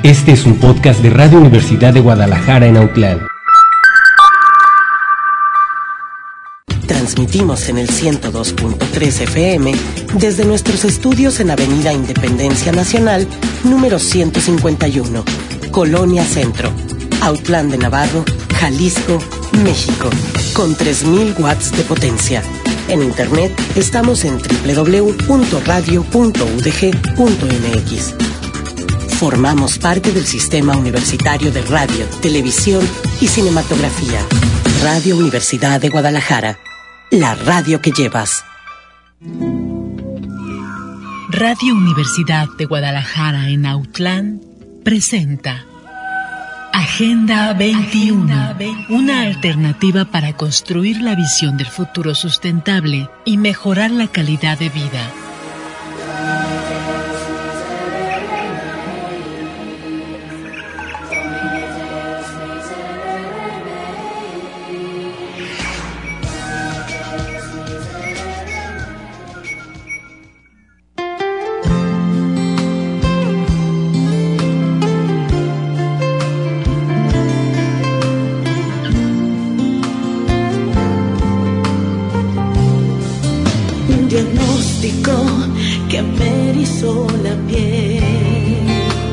Este es un podcast de Radio Universidad de Guadalajara en Autlán. Transmitimos en el 102.3 FM desde nuestros estudios en Avenida Independencia Nacional, número 151, Colonia Centro, Autlán de Navarro, Jalisco, México, con 3,000 watts de potencia. En internet estamos en www.radio.udg.mx. Formamos parte del Sistema Universitario de Radio, Televisión y Cinematografía. Radio Universidad de Guadalajara. La radio que llevas. Radio Universidad de Guadalajara en Autlán presenta Agenda 21, una alternativa para construir la visión del futuro sustentable y mejorar la calidad de vida. Que me erizó la piel,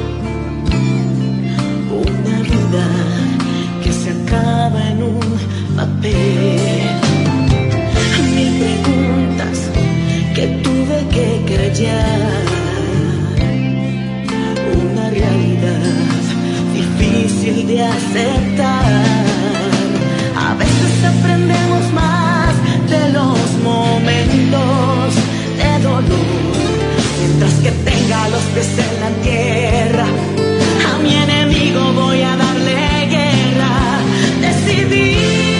una vida que se acaba en un papel, 1000 preguntas que tuve que callar, una realidad difícil de aceptar. A veces aprendemos más de los momentos de dolor, mientras que tenga los pies en la tierra. A mi enemigo voy a darle guerra. Decidí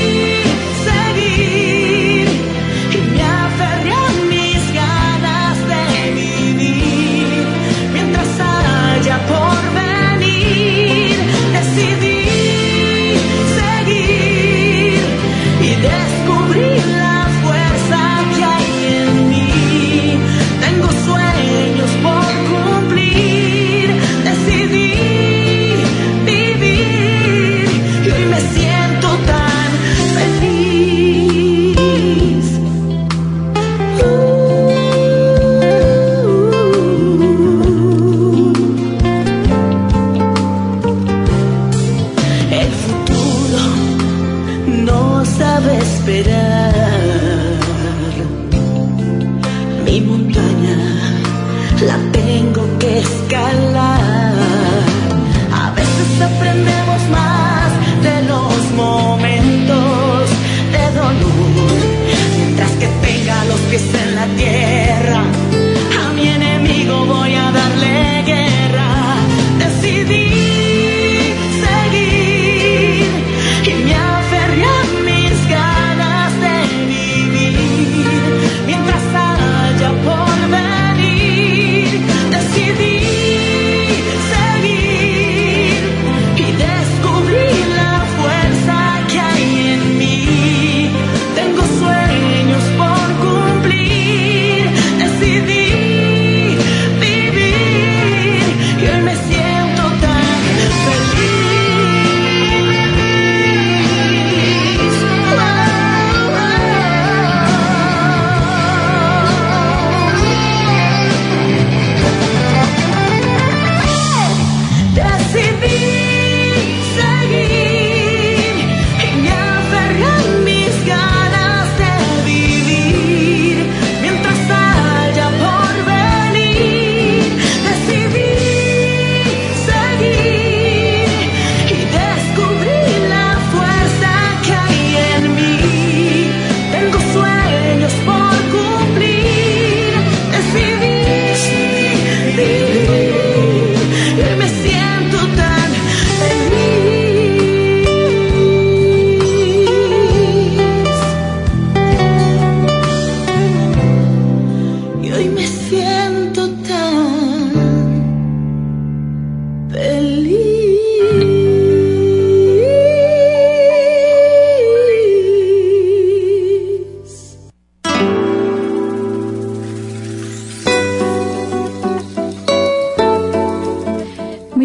seguir y me aferré a mis ganas de vivir, mientras haya por venir. Decidí seguir y descubrir la fuerza que hay en mí. Tengo sueños por cumplir, decidí vivir y hoy me siento tan feliz. El futuro no sabe esperar. Mi montaña la tengo que escalar. A veces aprendemos más de los momentos de dolor, mientras que tenga los pies en la tierra. A mi enemigo voy a darle guerra. Decidí seguir y me aferré a mis ganas de vivir, mientras haya por venir. Decidí seguir y descubrir la fuerza que hay en mí. Tengo sueños por cumplir. Decidí vivir y hoy me siento tan feliz. Decidí seguir y me aferré a mis ganas de vivir, mientras haya por venir. Decidí seguir y descubrir la fuerza que hay en mí. Tengo sueños por cumplir. Decidí vivir y hoy me siento tan feliz. Y hoy me siento tan feliz.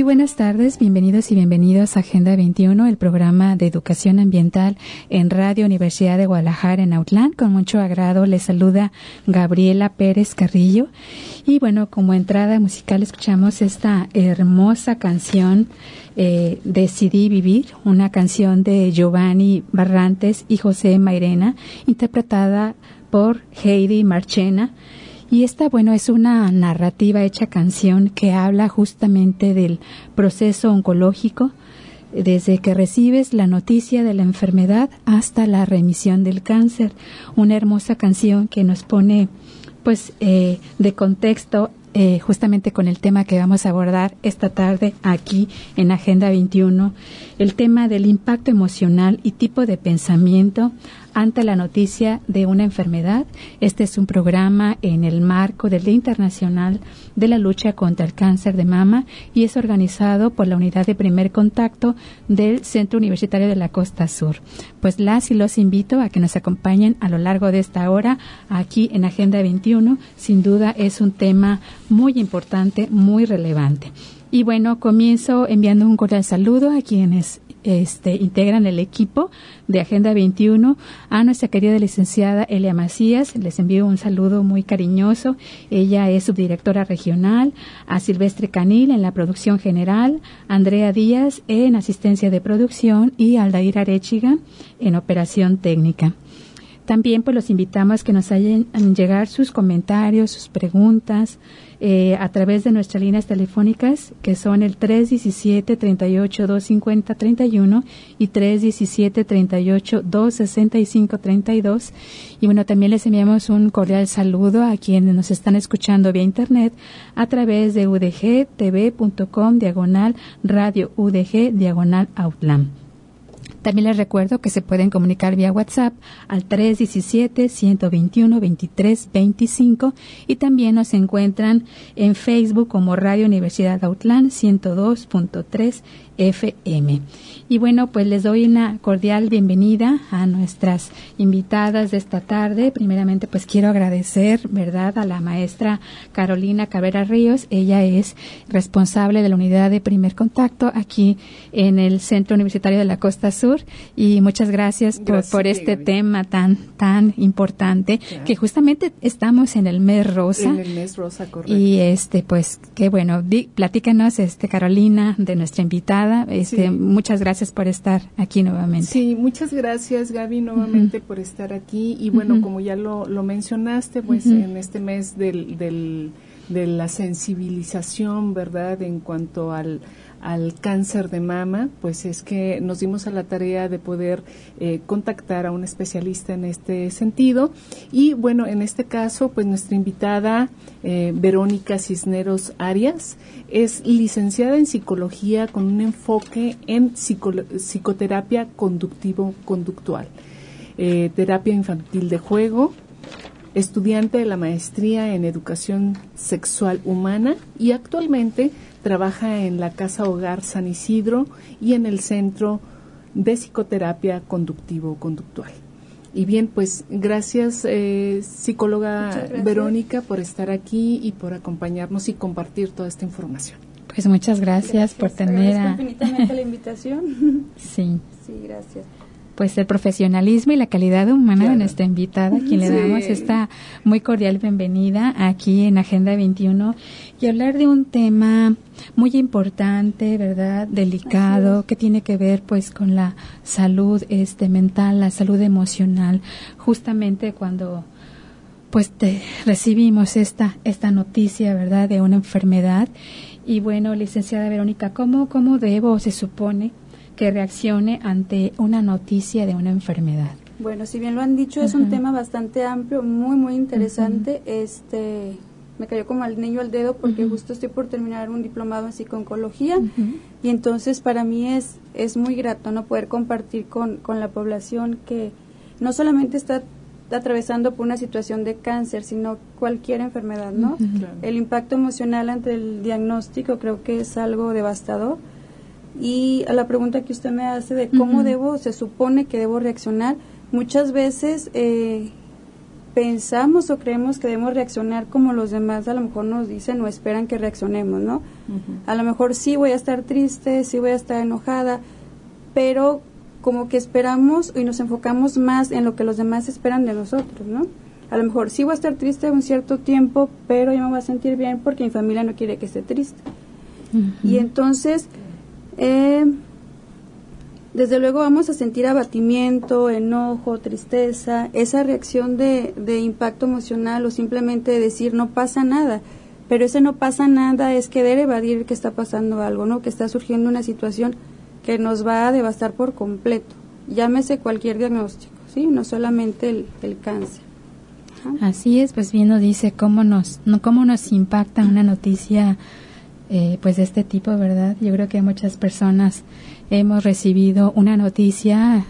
buenas tardes, bienvenidos y bienvenidos a Agenda 21, el programa de educación ambiental en Radio Universidad de Guadalajara en Autlán. Con mucho agrado les saluda Gabriela Pérez Carrillo. Y bueno, como entrada musical escuchamos esta hermosa canción, Decidí Vivir, una canción de Giovanni Barrantes y José Mairena, interpretada por Heidi Marchena. Y esta, bueno, es una narrativa hecha canción que habla justamente del proceso oncológico, desde que recibes la noticia de la enfermedad hasta la remisión del cáncer. Una hermosa canción que nos pone, pues, de contexto justamente con el tema que vamos a abordar esta tarde aquí en Agenda 21, el tema del impacto emocional y tipo de pensamiento ante la noticia de una enfermedad. Este es un programa en el marco del Día Internacional de la Lucha contra el Cáncer de Mama y es organizado por la Unidad de Primer Contacto del Centro Universitario de la Costa Sur. Pues las y los invito a que nos acompañen a lo largo de esta hora aquí en Agenda 21. Sin duda es un tema muy importante, muy relevante. Y bueno, comienzo enviando un cordial saludo a quienes integran el equipo de Agenda 21, a nuestra querida licenciada Elia Macías, les envío un saludo muy cariñoso, ella es subdirectora regional, a Silvestre Canil en la producción general, Andrea Díaz en asistencia de producción y Aldair Arechiga en operación técnica. También pues los invitamos que nos hagan llegar sus comentarios, sus preguntas a través de nuestras líneas telefónicas que son el 317-38-250-31 y 317-38-265-32. Y bueno, también les enviamos un cordial saludo a quienes nos están escuchando vía internet a través de udgtv.com/radio udg/Autlán. También les recuerdo que se pueden comunicar vía WhatsApp al 317-121-2325 y también nos encuentran en Facebook como Radio Universidad Autlán 102.3 FM. Y bueno, pues les doy una cordial bienvenida a nuestras invitadas de esta tarde. Primeramente, pues quiero agradecer, ¿verdad?, a la maestra Carolina Cabrera Ríos. Ella es responsable de la Unidad de Primer Contacto aquí en el Centro Universitario de la Costa Sur. Y muchas gracias por este tema tan importante, claro, que justamente estamos en el mes rosa. En el mes rosa, correcto. Y pues qué bueno, platícanos, Carolina, de nuestra invitada. Sí. Muchas gracias por estar aquí nuevamente. Sí, muchas gracias, Gaby, nuevamente por estar aquí. Y bueno, como ya lo mencionaste, pues en este mes de la sensibilización, ¿verdad?, en cuanto al cáncer de mama, pues es que nos dimos a la tarea de poder contactar a un especialista en este sentido. Y bueno, en este caso, pues nuestra invitada, Verónica Cisneros Arias, es licenciada en psicología con un enfoque en psicoterapia conductivo-conductual, terapia infantil de juego, estudiante de la maestría en educación sexual humana y actualmente trabaja en la Casa Hogar San Isidro y en el Centro de Psicoterapia Conductivo-Conductual. Y bien, pues gracias, psicóloga gracias, Verónica, por estar aquí y por acompañarnos y compartir toda esta información. Pues muchas gracias por tener infinitamente la invitación. Sí. Sí, gracias. Pues el profesionalismo y la calidad humana de nuestra invitada, a quien le damos esta muy cordial bienvenida aquí en Agenda 21 y hablar de un tema muy importante, ¿verdad?, delicado, que tiene que ver pues con la salud mental, la salud emocional, justamente cuando pues recibimos esta noticia, ¿verdad?, de una enfermedad. Y bueno, licenciada Verónica, ¿cómo se supone que reaccione ante una noticia de una enfermedad? Bueno, si bien lo han dicho, es un tema bastante amplio, muy interesante. Me cayó como al niño al dedo porque justo estoy por terminar un diplomado en psico-oncología y entonces para mí es muy grato no poder compartir con la población que no solamente está atravesando por una situación de cáncer, sino cualquier enfermedad, ¿no? Claro. El impacto emocional ante el diagnóstico creo que es algo devastador. Y a la pregunta que usted me hace de cómo se supone que debo reaccionar, muchas veces pensamos o creemos que debemos reaccionar como los demás a lo mejor nos dicen o esperan que reaccionemos, ¿no? A lo mejor sí voy a estar triste, sí voy a estar enojada, pero como que esperamos y nos enfocamos más en lo que los demás esperan de nosotros, ¿no? A lo mejor sí voy a estar triste un cierto tiempo, pero yo me voy a sentir bien porque mi familia no quiere que esté triste. Y entonces, desde luego vamos a sentir abatimiento, enojo, tristeza, esa reacción de impacto emocional o simplemente decir no pasa nada, pero ese no pasa nada es querer evadir que está pasando algo, ¿no? Que está surgiendo una situación que nos va a devastar por completo, llámese cualquier diagnóstico, ¿sí? No solamente el cáncer. Así es, pues bien nos dice cómo nos impacta una noticia pues de este tipo, ¿verdad? Yo creo que muchas personas hemos recibido una noticia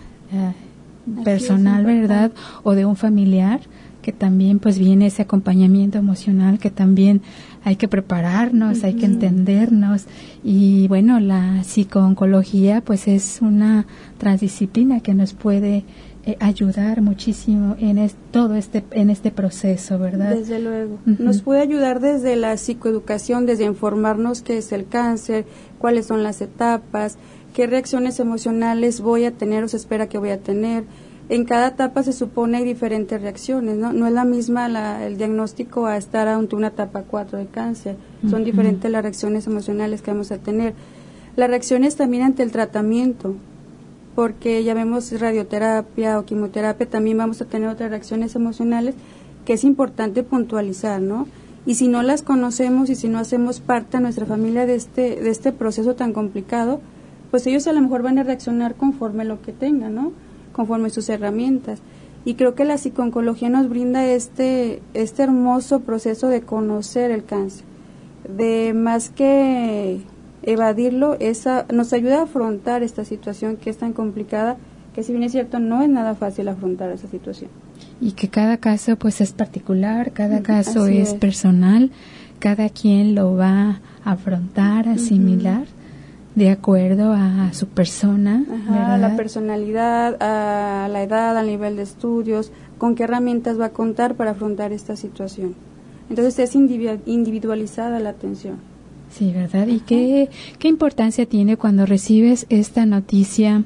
personal, ¿verdad? O de un familiar, que también pues viene ese acompañamiento emocional, que también hay que prepararnos, hay que entendernos. Y bueno, la psicooncología pues es una transdisciplina que nos puede ayudar muchísimo en todo este proceso, ¿verdad? Desde luego. Nos puede ayudar desde la psicoeducación, desde informarnos qué es el cáncer, cuáles son las etapas, qué reacciones emocionales voy a tener o se espera que voy a tener. En cada etapa se supone hay diferentes reacciones, ¿no? No es la misma el diagnóstico a estar ante una etapa 4 de cáncer. Son diferentes las reacciones emocionales que vamos a tener. Las reacciones también ante el tratamiento, porque ya vemos radioterapia o quimioterapia, también vamos a tener otras reacciones emocionales que es importante puntualizar, ¿no? Y si no las conocemos y si no hacemos parte de nuestra familia de este proceso tan complicado, pues ellos a lo mejor van a reaccionar conforme lo que tengan, ¿no? Conforme sus herramientas. Y creo que la psicooncología nos brinda este hermoso proceso de conocer el cáncer, de más que evadirlo, nos ayuda a afrontar esta situación que es tan complicada, que si bien es cierto no es nada fácil afrontar esa situación. Y que cada caso pues es particular, cada caso es personal, cada quien lo va a afrontar, a asimilar de acuerdo a su persona, a la personalidad, a la edad, al nivel de estudios, con qué herramientas va a contar para afrontar esta situación. Entonces es individualizada la atención. Sí, ¿verdad? ¿Y qué importancia tiene cuando recibes esta noticia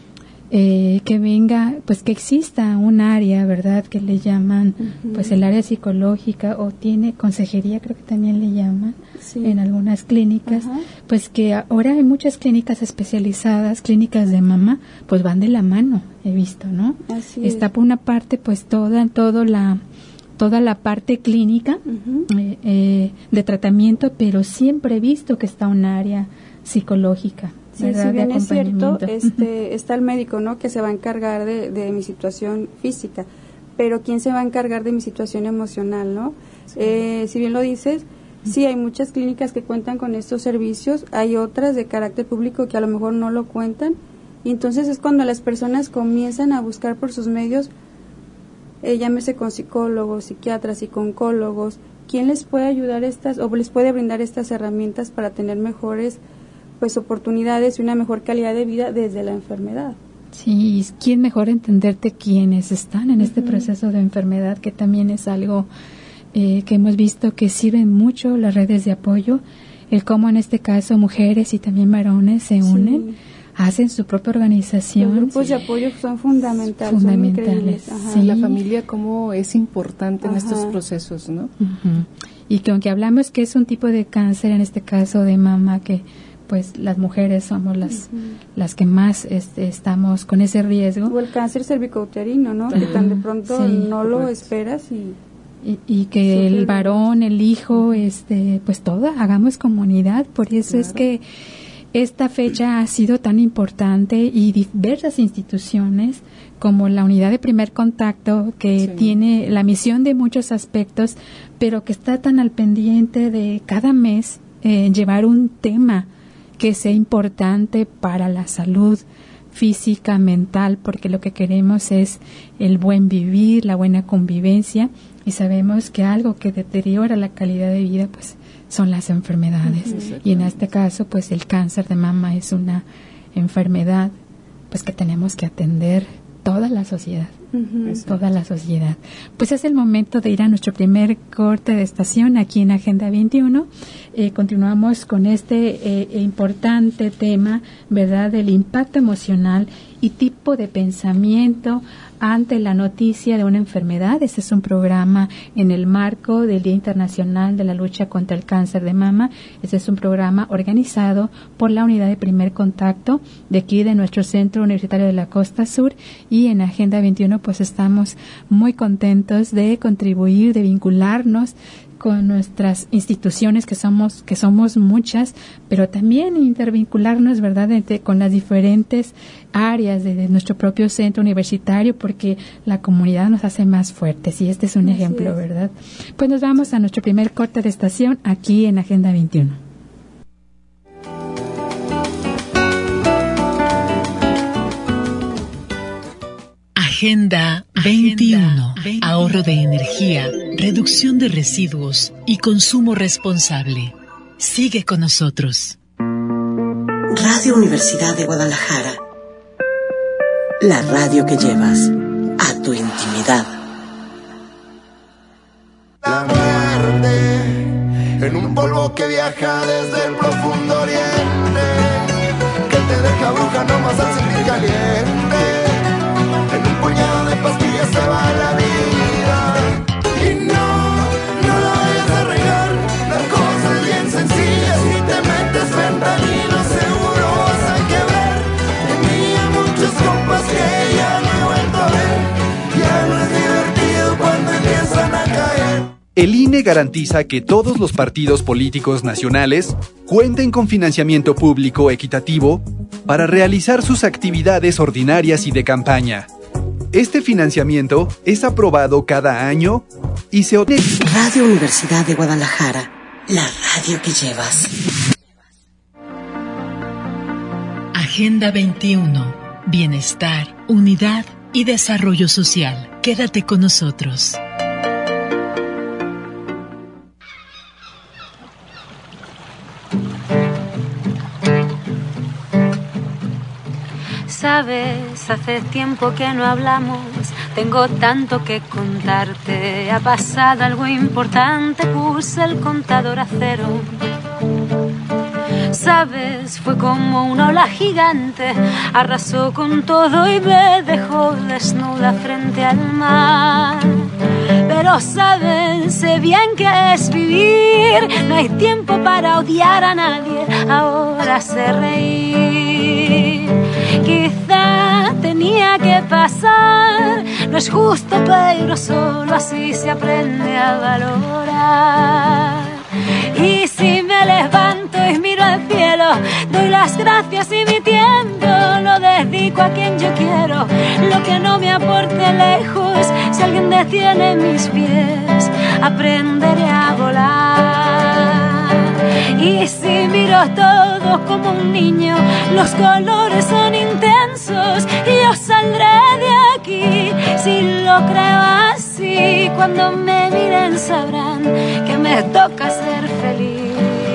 que venga, pues que exista un área, ¿verdad? Que le llaman, pues el área psicológica o tiene consejería, creo que también le llaman en algunas clínicas, pues que ahora hay muchas clínicas especializadas, clínicas de mama, pues van de la mano, he visto, ¿no? Así está por una parte, pues toda la parte clínica de tratamiento, pero siempre he visto que está un área psicológica, ¿verdad? Si bien de es cierto, acompañamiento. está el médico, ¿no? Que se va a encargar de mi situación física, pero ¿quién se va a encargar de mi situación emocional, no? Si bien lo dices, sí, hay muchas clínicas que cuentan con estos servicios, hay otras de carácter público que a lo mejor no lo cuentan, y entonces es cuando las personas comienzan a buscar por sus medios, llámese con psicólogos, psiquiatras, psicooncólogos, ¿quién les puede ayudar o les puede brindar estas herramientas para tener mejores pues oportunidades y una mejor calidad de vida desde la enfermedad? Sí, ¿quién mejor entenderte quienes están en este proceso de enfermedad, que también es algo que hemos visto que sirven mucho las redes de apoyo, el cómo en este caso mujeres y también varones se unen, hacen su propia organización. Los grupos de apoyo son fundamentales. Sí. La familia como es importante en estos procesos, ¿no? Y que aunque hablamos que es un tipo de cáncer, en este caso de mama, que pues las mujeres somos las que más estamos con ese riesgo. O el cáncer cervicouterino, ¿no? Que tan de pronto no lo esperas y que el varón, el hijo, pues hagamos comunidad. Por eso es que esta fecha ha sido tan importante y diversas instituciones como la Unidad de Primer Contacto, que tiene la misión de muchos aspectos, pero que está tan al pendiente de cada mes llevar un tema que sea importante para la salud física, mental, porque lo que queremos es el buen vivir, la buena convivencia, y sabemos que algo que deteriora la calidad de vida pues son las enfermedades. Y en este caso pues el cáncer de mama es una enfermedad pues que tenemos que atender toda la sociedad. toda la sociedad. Pues es el momento de ir a nuestro primer corte de estación aquí en Agenda 21. Continuamos con este importante tema, ¿verdad?, del impacto emocional y tipo de pensamiento ante la noticia de una enfermedad. Este es un programa en el marco del Día Internacional de la Lucha contra el Cáncer de Mama. Este es un programa organizado por la Unidad de Primer Contacto de aquí de nuestro Centro Universitario de la Costa Sur, y en Agenda 21 pues estamos muy contentos de contribuir, de vincularnos con nuestras instituciones, que somos muchas, pero también intervincularnos, ¿verdad?, con las diferentes áreas de nuestro propio centro universitario, porque la comunidad nos hace más fuertes, y este es un ejemplo, ¿verdad? Pues nos vamos a nuestro primer corte de estación aquí en Agenda 21. Agenda 21. Ahorro de energía, reducción de residuos y consumo responsable. Sigue con nosotros. Radio Universidad de Guadalajara. La radio que llevas a tu intimidad. La muerte en un polvo que viaja desde el profundo oriente, que te deja bruja nomás al sentir caliente. En un puñado de pastillas se va la vida. Y no la vayas a regar. La cosa es bien sencilla. Si te metes fentanilo seguro vas a quebrar. Tenía muchos compas que ya no he vuelto a ver. Ya no es divertido cuando empiezan a caer. El INE garantiza que todos los partidos políticos nacionales cuenten con financiamiento público equitativo para realizar sus actividades ordinarias y de campaña. Este financiamiento es aprobado cada año y se obtiene. Radio Universidad de Guadalajara, la radio que llevas. Agenda 21. Bienestar, unidad y desarrollo social. Quédate con nosotros. Sabes, hace tiempo que no hablamos, tengo tanto que contarte. Ha pasado algo importante, puse el contador a cero. Sabes, fue como una ola gigante, arrasó con todo y me dejó desnuda frente al mar. Pero sabes, sé bien que es vivir, no hay tiempo para odiar a nadie, ahora sé reír. Quizá tenía que pasar, no es justo, pero solo así se aprende a valorar. Y si me levanto y miro al cielo, doy las gracias y mi tiempo lo dedico a quien yo quiero. Lo que no me aporte lejos, si alguien detiene mis pies, aprenderé a volar. Y si miro todo como un niño, los colores son intensos y yo saldré de aquí. Si lo creo así, cuando me miren sabrán que me toca ser feliz.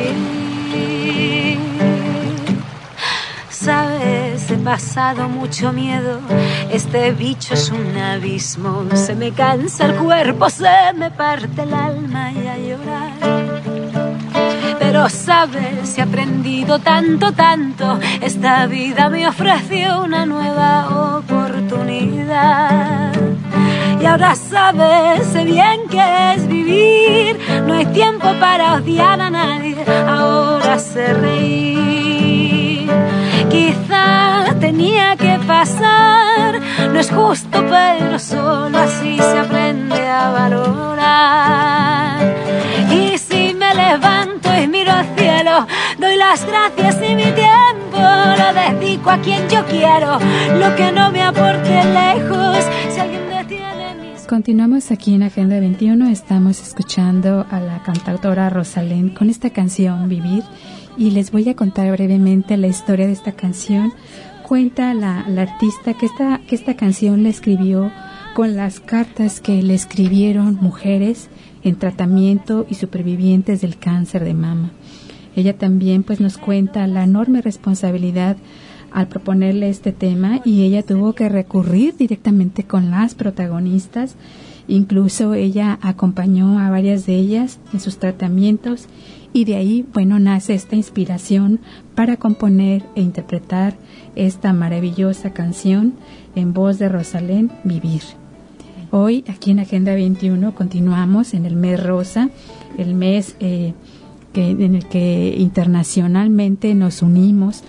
Sabes, he pasado mucho miedo, este bicho es un abismo. Se me cansa el cuerpo, se me parte el alma y a llorar. Pero sabes, he aprendido tanto, tanto. Esta vida me ofreció una nueva oportunidad. Y ahora sabes, sé bien que es vivir. No hay tiempo para odiar a nadie, ahora sé reír. Quizá tenía que pasar, no es justo, pero solo así se aprende a valorar. Y si me levanto y miro al cielo, doy las gracias y mi tiempo lo dedico a quien yo quiero. Lo que no me aporte lejos, si alguien detiene mis... Continuamos aquí en Agenda 21, estamos escuchando a la cantautora Rosalén con esta canción Vivir, y les voy a contar brevemente la historia de esta canción. Cuenta la artista que esta canción la escribió con las cartas que le escribieron mujeres en tratamiento y supervivientes del cáncer de mama. Ella también pues nos cuenta la enorme responsabilidad al proponerle este tema, y ella tuvo que recurrir directamente con las protagonistas. Incluso ella acompañó a varias de ellas en sus tratamientos, y de ahí, bueno, nace esta inspiración para componer e interpretar esta maravillosa canción en voz de Rosalén, Vivir. Hoy, aquí en Agenda 21, continuamos en el mes rosa, el mes en el que internacionalmente nos unimos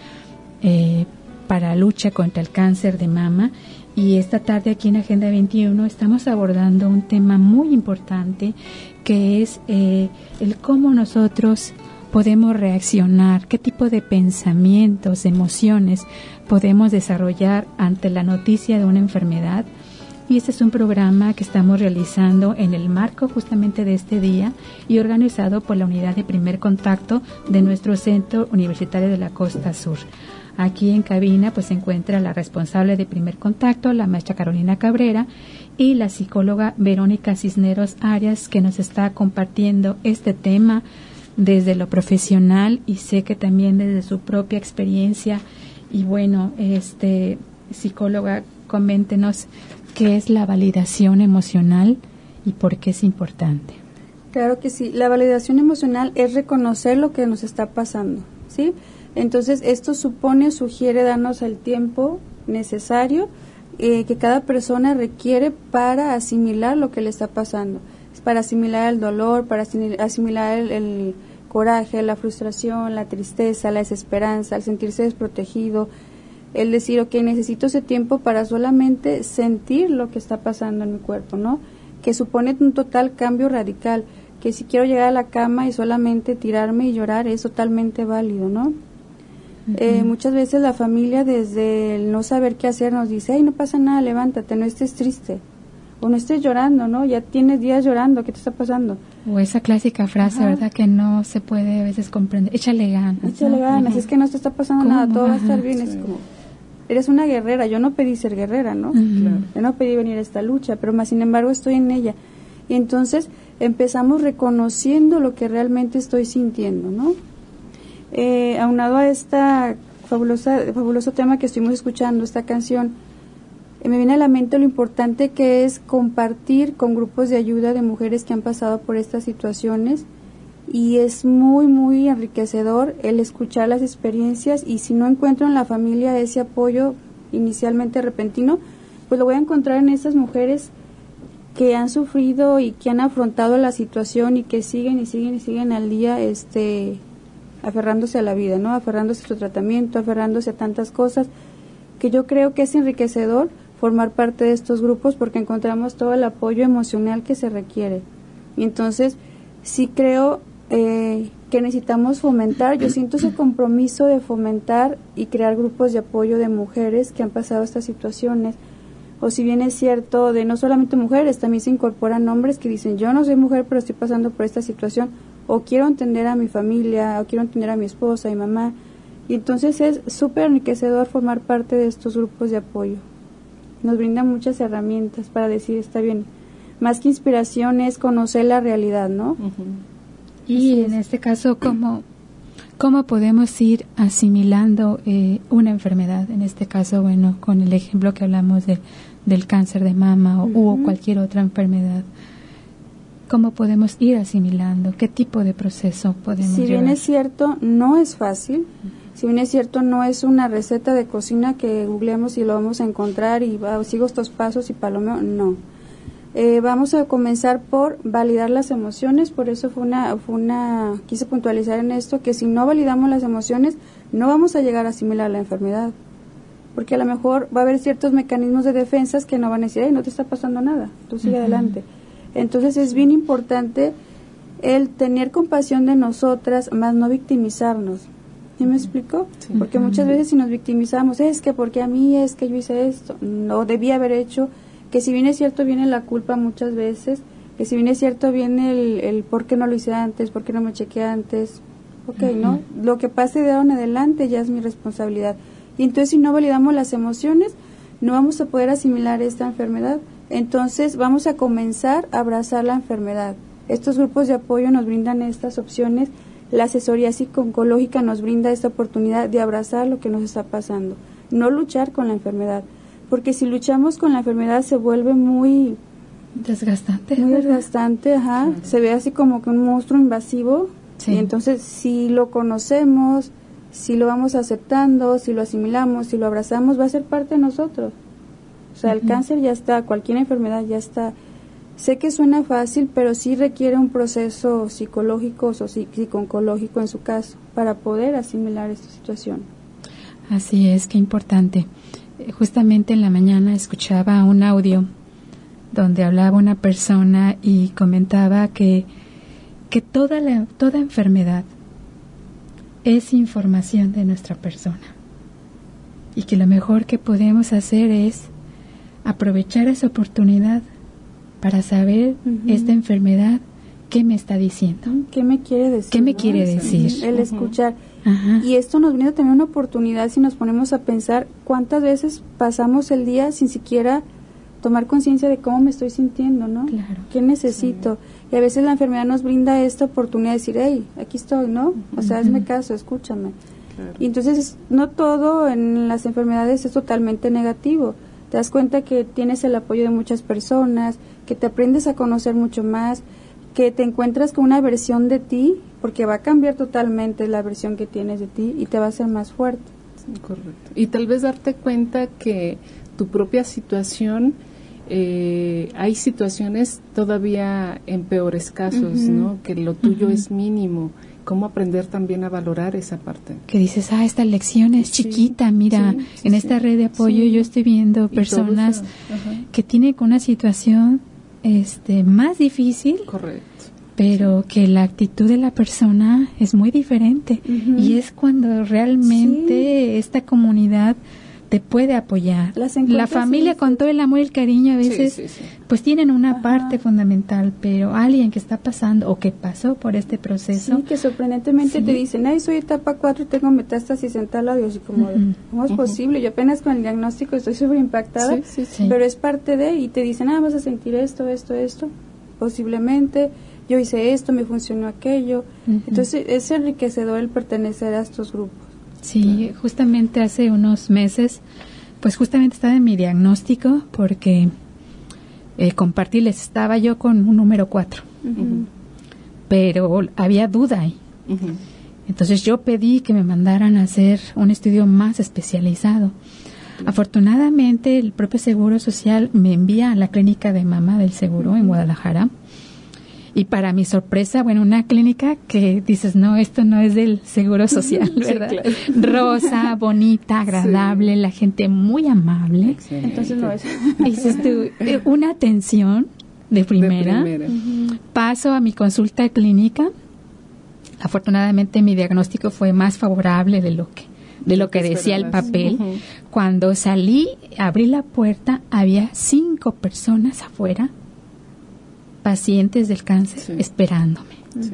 para la lucha contra el cáncer de mama. Y esta tarde aquí en Agenda 21 estamos abordando un tema muy importante, que es el cómo nosotros podemos reaccionar, qué tipo de pensamientos, emociones podemos desarrollar ante la noticia de una enfermedad. Y este es un programa que estamos realizando en el marco justamente de este día y organizado por la Unidad de Primer Contacto de nuestro Centro Universitario de la Costa Sur. Aquí en cabina pues se encuentra la responsable de Primer Contacto, la maestra Carolina Cabrera, y la psicóloga Verónica Cisneros Arias, que nos está compartiendo este tema desde lo profesional y sé que también desde su propia experiencia. Y bueno, psicóloga, coméntenos qué es la validación emocional y por qué es importante. Claro que sí, la validación emocional es reconocer lo que nos está pasando, ¿sí? Entonces, esto sugiere darnos el tiempo necesario que cada persona requiere para asimilar lo que le está pasando, para asimilar el dolor, para asimilar el coraje, la frustración, la tristeza, la desesperanza, el sentirse desprotegido, el decir, ok, necesito ese tiempo para solamente sentir lo que está pasando en mi cuerpo, ¿no? Que supone un total cambio radical, que si quiero llegar a la cama y solamente tirarme y llorar es totalmente válido, ¿no? Muchas veces la familia, desde el no saber qué hacer, nos dice, ay, no pasa nada, levántate, no estés triste, o no estés llorando, ¿no? Ya tienes días llorando, ¿qué te está pasando? O esa clásica frase, ajá, ¿verdad? Que no se puede a veces comprender, échale ganas. Échale ganas, ajá, es que no te está pasando nada, todo va a estar bien, sí. Es como, eres una guerrera, yo no pedí ser guerrera, ¿no? Claro. Yo no pedí venir a esta lucha, pero más sin embargo estoy en ella. Y entonces empezamos reconociendo lo que realmente estoy sintiendo, ¿no? Aunado a esta fabuloso tema que estuvimos escuchando, esta canción, me viene a la mente lo importante que es compartir con grupos de ayuda de mujeres que han pasado por estas situaciones, y es muy, muy enriquecedor el escuchar las experiencias, y si no encuentro en la familia ese apoyo inicialmente repentino, pues lo voy a encontrar en estas mujeres que han sufrido y que han afrontado la situación y que siguen al día aferrándose a la vida, ¿no? Aferrándose a su tratamiento, aferrándose a tantas cosas, que yo creo que es enriquecedor formar parte de estos grupos porque encontramos todo el apoyo emocional que se requiere. Y entonces, sí creo que necesitamos fomentar, yo siento ese compromiso de fomentar y crear grupos de apoyo de mujeres que han pasado estas situaciones. O si bien es cierto, de no solamente mujeres, también se incorporan hombres que dicen, yo no soy mujer, pero estoy pasando por esta situación, o quiero entender a mi familia, o quiero entender a mi esposa, a mi mamá. Y entonces es súper enriquecedor formar parte de estos grupos de apoyo. Nos brindan muchas herramientas para decir, está bien, más que inspiración es conocer la realidad, ¿no? Uh-huh. Y en este caso, ¿cómo podemos ir asimilando una enfermedad? En este caso, bueno, con el ejemplo que hablamos del cáncer de mama o cualquier otra enfermedad. ¿Cómo podemos ir asimilando? ¿Qué tipo de proceso podemos llevar? Si bien es cierto, no es fácil. Si bien es cierto, no es una receta de cocina que googleamos y lo vamos a encontrar y sigo estos pasos y palomeo, no. Vamos a comenzar por validar las emociones, por eso quise puntualizar en esto, que si no validamos las emociones, no vamos a llegar a asimilar la enfermedad. Porque a lo mejor va a haber ciertos mecanismos de defensas que no van a decir, no te está pasando nada, tú sigue adelante. Entonces es bien importante el tener compasión de nosotras, más no victimizarnos. ¿Sí me explico? Sí. Porque muchas veces si nos victimizamos, es que porque a mí, es que yo hice esto, no debía haber hecho, que si bien es cierto viene la culpa muchas veces, que si bien es cierto viene el por qué no lo hice antes, por qué no me chequeé antes, ¿no? Lo que pase de ahora en adelante ya es mi responsabilidad. Y entonces si no validamos las emociones, no vamos a poder asimilar esta enfermedad. Entonces vamos a comenzar a abrazar la enfermedad. Estos grupos de apoyo nos brindan estas opciones, la asesoría psicológica nos brinda esta oportunidad de abrazar lo que nos está pasando, no luchar con la enfermedad, porque si luchamos con la enfermedad se vuelve muy desgastante. Muy desgastante, ajá. Sí. Se ve así como que un monstruo invasivo. Sí. Y entonces, si lo conocemos, si lo vamos aceptando, si lo asimilamos, si lo abrazamos, va a ser parte de nosotros. O sea, el cáncer ya está, cualquier enfermedad ya está. Sé que suena fácil, pero sí requiere un proceso psicológico o psico-oncológico en su caso, para poder asimilar esta situación. Así es, qué importante. Justamente en la mañana escuchaba un audio donde hablaba una persona y comentaba que toda enfermedad es información de nuestra persona y que lo mejor que podemos hacer es aprovechar esa oportunidad para saber esta enfermedad qué me está diciendo, qué me quiere decir, qué me quiere decir, el escuchar. Y esto nos brinda también una oportunidad si nos ponemos a pensar cuántas veces pasamos el día sin siquiera tomar conciencia de cómo me estoy sintiendo, ¿no? Claro. ¿Qué necesito? Sí. Y a veces la enfermedad nos brinda esta oportunidad de decir, hey, aquí estoy, ¿no? O sea, hazme caso, escúchame. Claro. Y entonces, no todo en las enfermedades es totalmente negativo. Te das cuenta que tienes el apoyo de muchas personas, que te aprendes a conocer mucho más, que te encuentras con una versión de ti, porque va a cambiar totalmente la versión que tienes de ti y te va a hacer más fuerte. Sí, correcto. Y tal vez darte cuenta que tu propia situación, hay situaciones todavía en peores casos, ¿no? Que lo tuyo es mínimo. ¿Cómo aprender también a valorar esa parte? Que dices, esta lección es chiquita, mira, en esta red de apoyo yo estoy viendo personas que tienen una situación más difícil. Correcto. Pero que la actitud de la persona es muy diferente y es cuando realmente esta comunidad te puede apoyar. La familia con todo el amor y el cariño a veces pues tienen una parte fundamental, pero alguien que está pasando o que pasó por este proceso. Sí, que sorprendentemente te dicen, soy etapa 4 y tengo metástasis en tal lado, y como, ¿cómo es posible? Yo apenas con el diagnóstico estoy súper impactada, pero es parte de, y te dicen, vas a sentir esto, posiblemente, yo hice esto, me funcionó aquello. Entonces es enriquecedor el pertenecer a estos grupos. Sí, justamente hace unos meses, pues justamente estaba en mi diagnóstico porque compartirles, estaba yo con un número 4, pero había duda ahí. Entonces yo pedí que me mandaran a hacer un estudio más especializado. Afortunadamente el propio Seguro Social me envía a la clínica de mama del Seguro en Guadalajara. Y para mi sorpresa, una clínica que dices, no, esto no es del Seguro Social, ¿verdad? Sí, claro. Rosa, bonita, agradable, la gente muy amable. Excelente. Entonces no es. Dices tú, una atención de primera. Paso a mi consulta clínica. Afortunadamente mi diagnóstico fue más favorable de lo que decía el papel. Cuando salí, abrí la puerta, había 5 personas afuera, pacientes del cáncer, esperándome.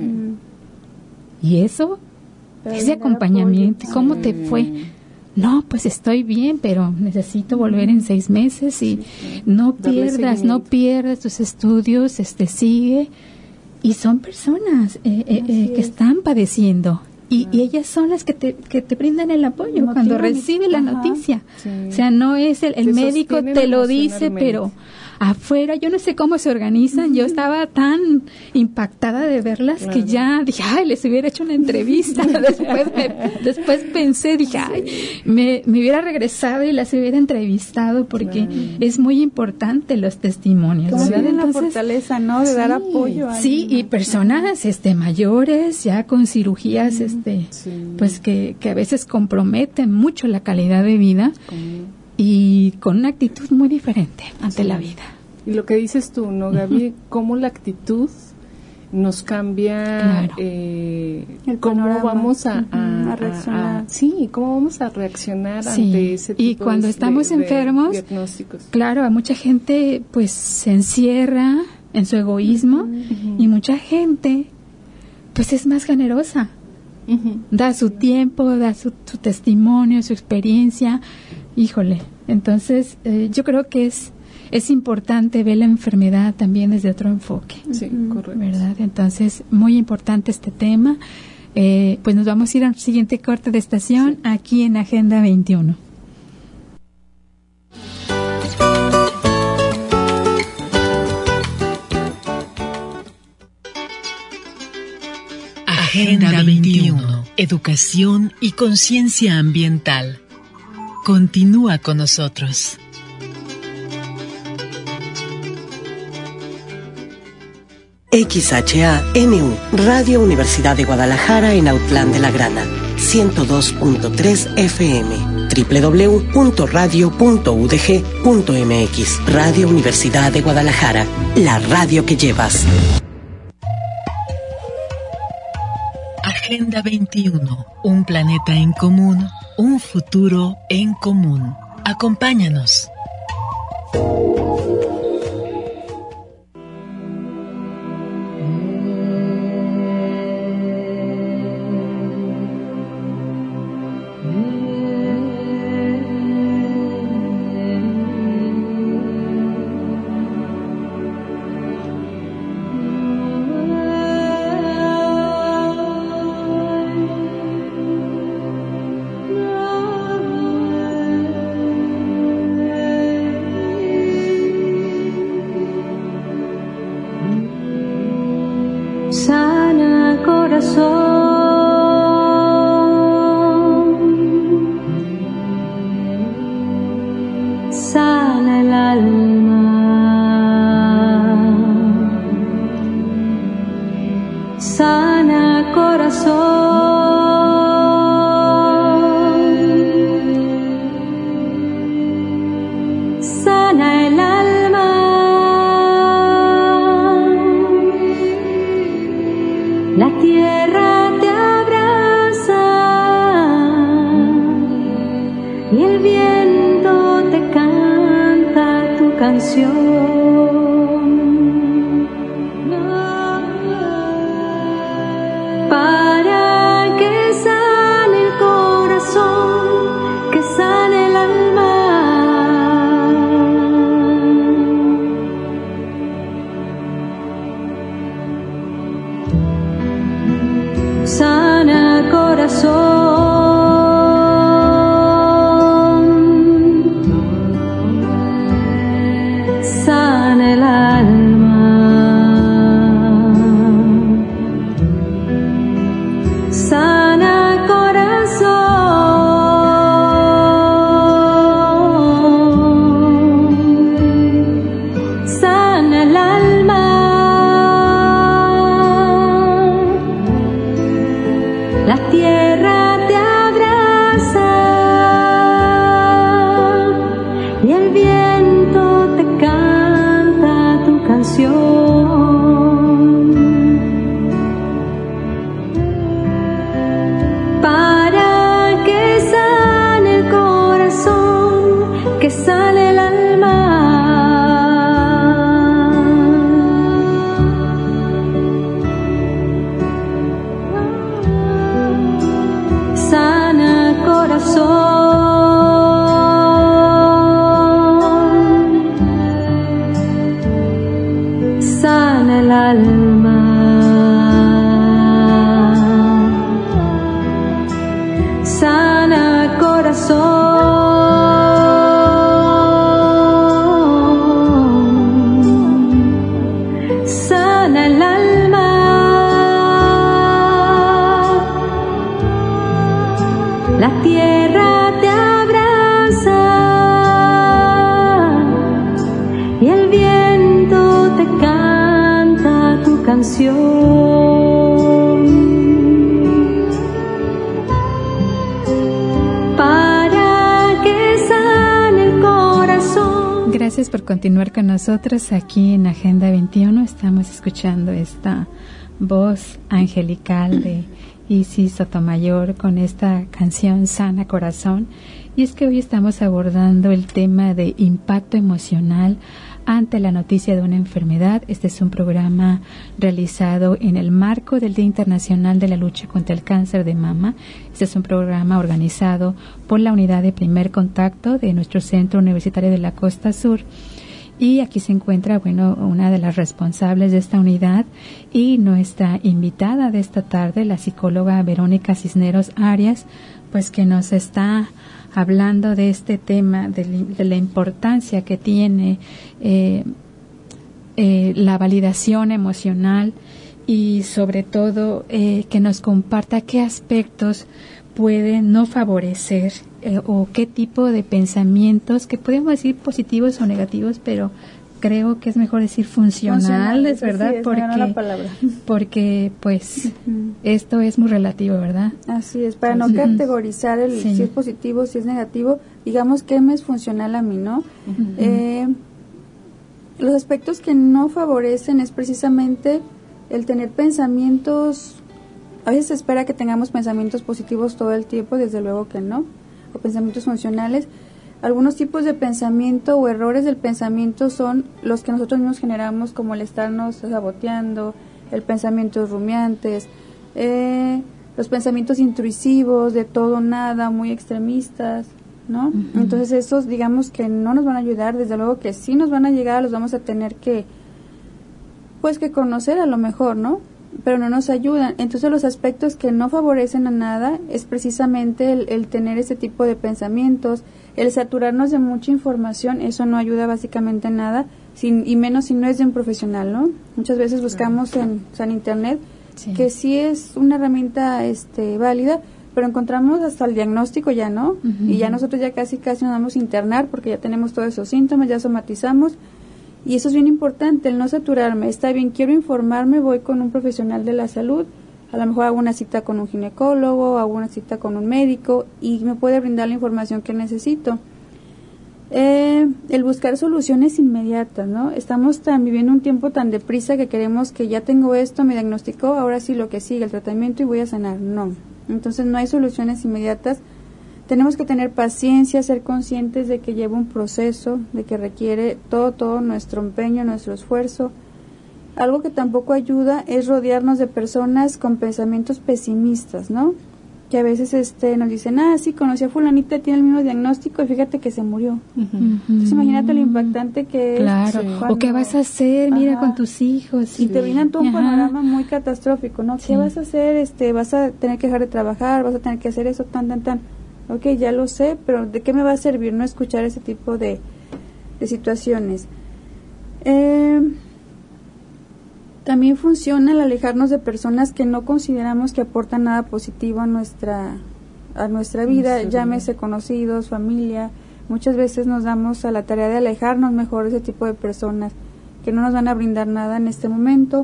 Y eso, ese acompañamiento, ¿cómo te fue? No, pues estoy bien, pero necesito volver en 6 meses y no pierdas tus estudios, sigue. Y son personas que están padeciendo. Y ellas son las que te brindan el apoyo cuando recibe la noticia. O sea, no es el médico te lo dice, pero afuera, yo no sé cómo se organizan. Yo estaba tan impactada de verlas que ya dije, les hubiera hecho una entrevista. Después pensé, dije, me hubiera regresado y las hubiera entrevistado porque es muy importante los testimonios. Tienen la fortaleza, ¿no? De dar apoyo. Y personas mayores, ya con cirugías, pues que a veces comprometen mucho la calidad de vida. Y con una actitud muy diferente ante la vida. Y lo que dices tú, ¿no, Gaby? Cómo la actitud nos cambia, cómo vamos a reaccionar. Cómo vamos a reaccionar ante ese tipo y cuando estamos enfermos, de diagnósticos. Claro, a mucha gente pues se encierra en su egoísmo y mucha gente pues es más generosa. Da su tiempo, da su testimonio, su experiencia. Híjole, entonces yo creo que es importante ver la enfermedad también desde otro enfoque. Sí, correcto. ¿Verdad? Entonces, muy importante este tema. Pues nos vamos a ir al siguiente corte de estación aquí en Agenda 21. Agenda 21. Educación y conciencia ambiental. Continúa con nosotros. XHANU, Radio Universidad de Guadalajara en Autlán de la Grana, 102.3 FM, www.radio.udg.mx. Radio Universidad de Guadalajara, la radio que llevas. Agenda 21, un planeta en común, un futuro en común. Acompáñanos. Gracias por continuar con nosotros aquí en Agenda 21. Estamos escuchando esta voz angelical de Isis Sotomayor con esta canción Sana Corazón. Y es que hoy estamos abordando el tema de impacto emocional ante la noticia de una enfermedad. Este es un programa realizado en el marco del Día Internacional de la Lucha contra el Cáncer de Mama. Este es un programa organizado por la Unidad de Primer Contacto de nuestro Centro Universitario de la Costa Sur. Y aquí se encuentra, una de las responsables de esta unidad y nuestra invitada de esta tarde, la psicóloga Verónica Cisneros Arias, pues que nos está hablando de este tema, de la importancia que tiene la validación emocional y sobre todo que nos comparta qué aspectos pueden no favorecer o qué tipo de pensamientos, que podemos decir positivos o negativos, pero creo que es mejor decir funcionales, ¿verdad? Porque pues esto es muy relativo, ¿verdad? Así es, para no categorizar si es positivo, si es negativo, digamos que me es funcional a mí, ¿no? Los aspectos que no favorecen es precisamente el tener pensamientos. A veces se espera que tengamos pensamientos positivos todo el tiempo, desde luego que no, o pensamientos funcionales. Algunos tipos de pensamiento o errores del pensamiento son los que nosotros mismos generamos, como el estarnos saboteando, el pensamiento rumiantes, los pensamientos intrusivos, de todo nada, muy extremistas, ¿no? Entonces esos, digamos que no nos van a ayudar, desde luego que sí nos van a llegar, los vamos a tener que conocer a lo mejor, ¿no? Pero no nos ayudan. Entonces los aspectos que no favorecen a nada es precisamente el tener ese tipo de pensamientos, el saturarnos de mucha información. Eso no ayuda básicamente a nada, y menos si no es de un profesional, ¿no? Muchas veces buscamos en internet, que sí es una herramienta válida, pero encontramos hasta el diagnóstico ya, ¿no? Y ya nosotros ya casi nos vamos a internar porque ya tenemos todos esos síntomas, ya somatizamos. Y eso es bien importante, el no saturarme. Está bien, quiero informarme, voy con un profesional de la salud, a lo mejor hago una cita con un ginecólogo, hago una cita con un médico y me puede brindar la información que necesito. El buscar soluciones inmediatas, ¿no? Estamos viviendo un tiempo tan deprisa que queremos que ya tengo esto, me diagnosticó, ahora sí lo que sigue, el tratamiento y voy a sanar. No, entonces no hay soluciones inmediatas. Tenemos que tener paciencia, ser conscientes de que lleva un proceso, de que requiere todo nuestro empeño, nuestro esfuerzo. Algo que tampoco ayuda es rodearnos de personas con pensamientos pesimistas, ¿no? Que a veces nos dicen, sí, conocí a fulanita, tiene el mismo diagnóstico y fíjate que se murió. Entonces imagínate lo impactante que es. Claro, o qué vas a hacer, mira, con tus hijos. Y te brindan todo un panorama muy catastrófico, ¿no? ¿Qué vas a hacer? Vas a tener que dejar de trabajar, vas a tener que hacer eso, tan. Ok, ya lo sé, pero ¿de qué me va a servir no escuchar ese tipo de situaciones? También funciona el alejarnos de personas que no consideramos que aportan nada positivo a nuestra vida, llámese conocidos, familia. Muchas veces nos damos a la tarea de alejarnos mejor de ese tipo de personas que no nos van a brindar nada en este momento.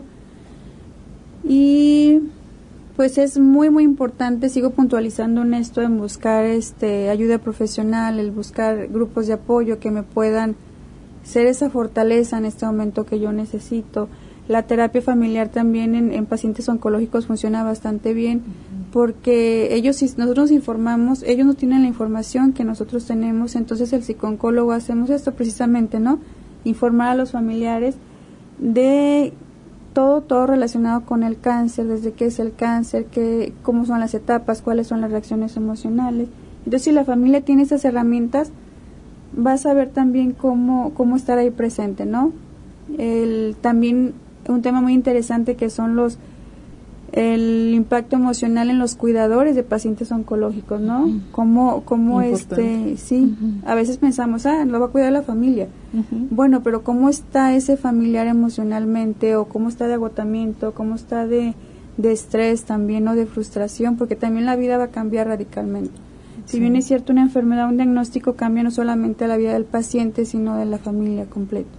Y pues es muy muy importante, sigo puntualizando en esto, en buscar ayuda profesional, el buscar grupos de apoyo que me puedan ser esa fortaleza en este momento que yo necesito. La terapia familiar también en pacientes oncológicos funciona bastante bien, porque ellos, si nosotros nos informamos, ellos no tienen la información que nosotros tenemos. Entonces el psicooncólogo hacemos esto precisamente, ¿no? Informar a los familiares de todo relacionado con el cáncer, desde qué es el cáncer, cómo son las etapas, cuáles son las reacciones emocionales. Entonces, si la familia tiene esas herramientas, va a saber también cómo estar ahí presente, ¿no? También un tema muy interesante que son el impacto emocional en los cuidadores de pacientes oncológicos, ¿no? Cómo a veces pensamos, lo va a cuidar la familia. Bueno, pero ¿cómo está ese familiar emocionalmente, o cómo está de agotamiento, cómo está de estrés también, o de frustración? Porque también la vida va a cambiar radicalmente. Si bien es cierto, una enfermedad, un diagnóstico cambia no solamente la vida del paciente, sino de la familia completa.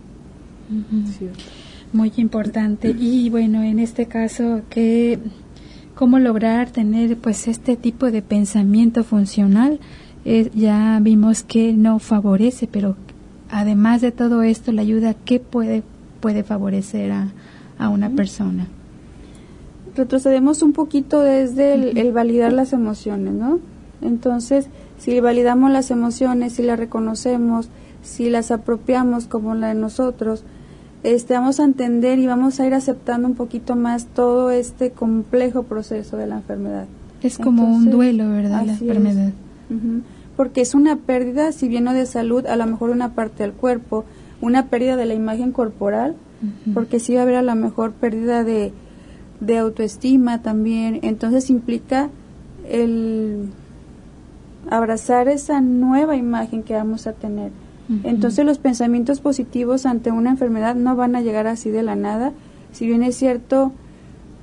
Muy importante. Y bueno, en este caso, ¿cómo lograr tener pues este tipo de pensamiento funcional? Ya vimos que no favorece, pero además de todo esto, la ayuda, ¿qué puede favorecer a una persona? Retrocedemos un poquito desde el validar las emociones, ¿no? Entonces, si validamos las emociones, si las reconocemos, si las apropiamos como la de nosotros, vamos a entender y vamos a ir aceptando un poquito más todo este complejo proceso de la enfermedad. Es como un duelo, ¿verdad? La enfermedad. Porque es una pérdida, si bien no de salud, a lo mejor una parte del cuerpo, una pérdida de la imagen corporal, porque sí va a haber a lo mejor pérdida de autoestima también. Entonces implica el abrazar esa nueva imagen que vamos a tener. Entonces los pensamientos positivos ante una enfermedad no van a llegar así de la nada. Si bien es cierto,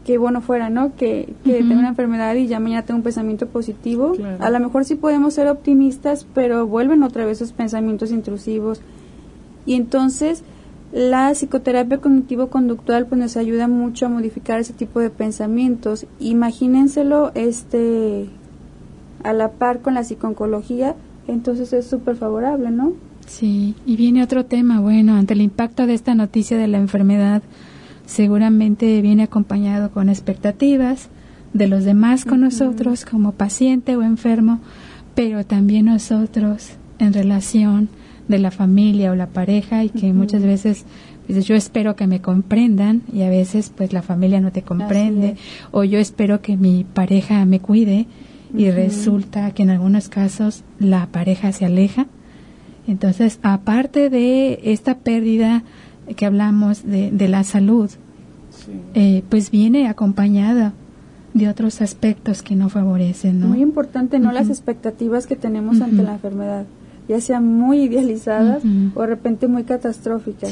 bueno fuera, ¿no? Que tengo una enfermedad y ya mañana tengo un pensamiento positivo. Claro. A lo mejor sí podemos ser optimistas, pero vuelven otra vez esos pensamientos intrusivos. Y entonces la psicoterapia cognitivo-conductual pues nos ayuda mucho a modificar ese tipo de pensamientos. Imagínenselo a la par con la psiconcología, entonces es súper favorable, ¿no? Sí, y viene otro tema, bueno, ante el impacto de esta noticia de la enfermedad, seguramente viene acompañado con expectativas de los demás con nosotros como paciente o enfermo, pero también nosotros en relación de la familia o la pareja, y que muchas veces pues, yo espero que me comprendan y a veces pues la familia no te comprende, o yo espero que mi pareja me cuide y resulta que en algunos casos la pareja se aleja. Entonces, aparte de esta pérdida que hablamos de la salud, pues viene acompañada de otros aspectos que no favorecen, ¿no? Muy importante, ¿no? Las expectativas que tenemos ante la enfermedad, ya sean muy idealizadas o de repente muy catastróficas.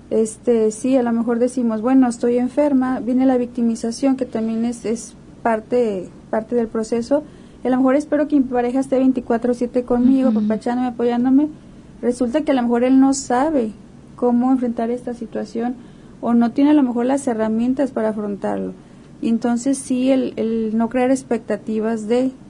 Sí, a lo mejor decimos, bueno, estoy enferma, viene la victimización, que también es parte del proceso. A lo mejor espero que mi pareja esté 24/7 conmigo, papachándome, apoyándome. Resulta que a lo mejor él no sabe cómo enfrentar esta situación o no tiene a lo mejor las herramientas para afrontarlo. Y entonces sí, el no crear expectativas